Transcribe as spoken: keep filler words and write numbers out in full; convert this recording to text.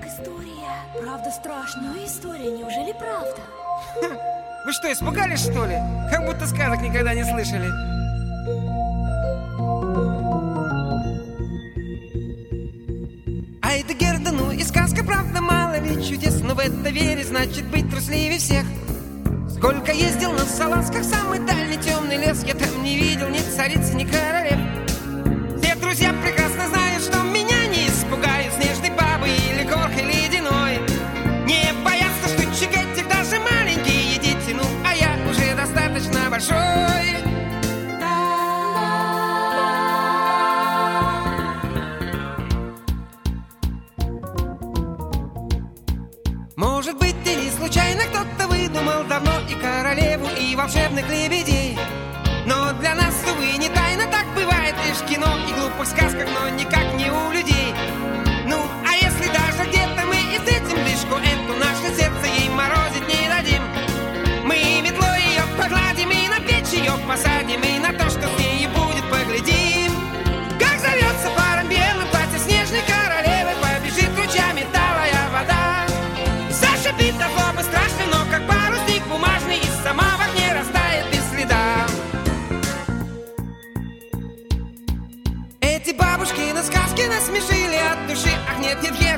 история. Правда страшно. Ну история, неужели правда? Вы что, испугались, что ли? Как будто сказок никогда не слышали. А это Герда, ну и сказка, правда, мало ли чудес. Но в это вере, значит быть трусливее всех. Сколько ездил на салазках, самый дальний темный лес, я там не видел ни цариц, ни королев. Все друзья прекрасно знают, что меня не испугают снежной бабы или горкой ледяной. Не боятся штучек этих даже маленькие дети, ну а я уже достаточно большой. Может быть, или случайно кто-то выдумал давно и королеву, и волшебных лебедей. Но для нас, увы, не тайна, так бывает лишь в кино и глупых сказках, но никак не у людей. Ну, а если даже где-то мы и встретим лишку эту, наше сердце ей морозить не дадим. Мы метлой ее погладим и на печь ее посадим, и на то, что с ней будет, поглядим. Как зовется паром белым платье снежной королевы, побежит ручьями талая вода. Зашипит от злобы страшно, но как парусник бумажный, и сама в огне растает без следа. Эти бабушки на сказки насмешили от души. Ах, нет, нет,